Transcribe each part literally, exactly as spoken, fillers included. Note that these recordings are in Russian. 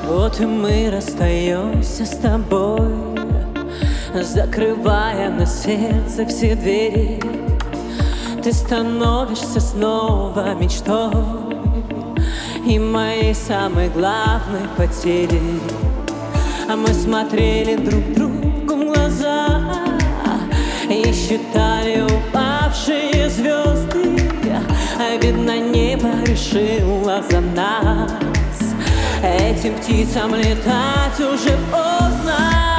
Вот и мы расстаемся с тобой, закрывая на сердце все двери. Ты становишься снова мечтой и моей самой главной потерей. А мы смотрели друг другу в глаза и считали упавшие звезды. А видно, небо решило за нас. Этим птицам летать уже поздно.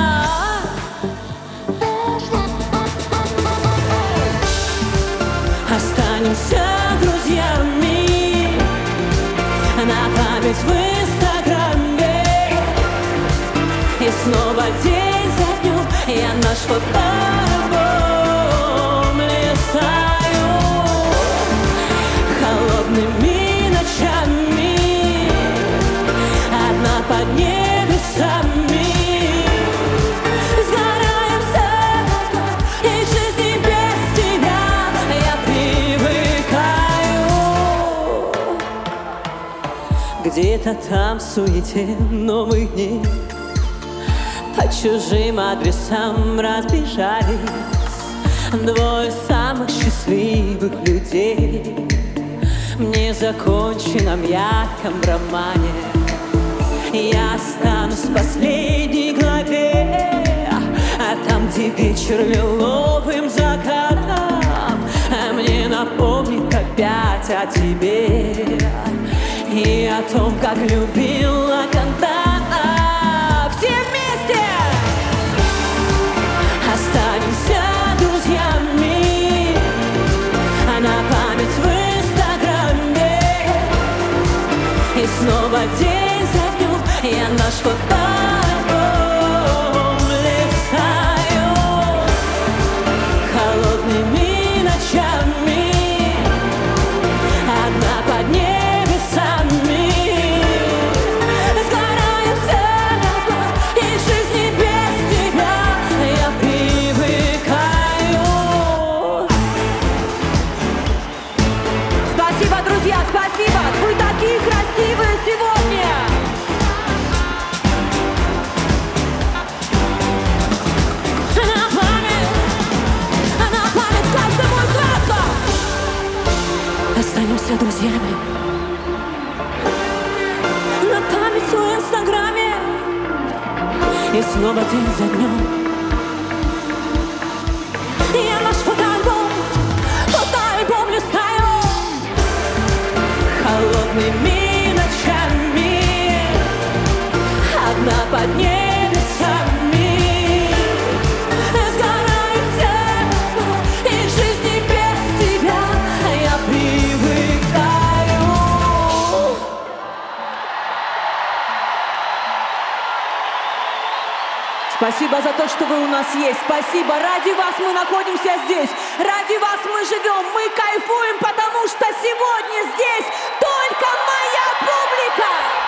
Останемся друзьями на память в Инстаграме. И снова день за днем я наш фотоальбом листаю. Холодными ночами одна под небесами. Сгораем все равно, и к жизни без тебя я привыкаю. Где-то там в суете новых дней по чужим адресам разбежались двое самых счастливых людей в незаконченном ярком романе. Я останусь в последней главе, а там, где вечер лиловым закатом мне напомнит опять о тебе и о том, как любила когда. Все вместе останемся друзьями на память в Инстаграме. И снова день за днем я наш фотоальбом листаю. Холодными ночами одна под небесами. Сгораем все равно, и к жизни без тебя я привыкаю. Спасибо, друзья, спасибо! Вы такие красивые сегодня! На память, на память каждому из вас! Останемся друзьями на память в Инстаграме. И снова день за днем я наш фотоальбом, фотоальбом листаю. Холодными ночами одна под небесами. Сгораем все равно, и к жизни без тебя я привыкаю. Спасибо за то, что вы у нас есть. Спасибо. Ради вас мы находимся здесь. Ради вас мы живем. Мы кайфуем, потому что сегодня здесь только моя публика.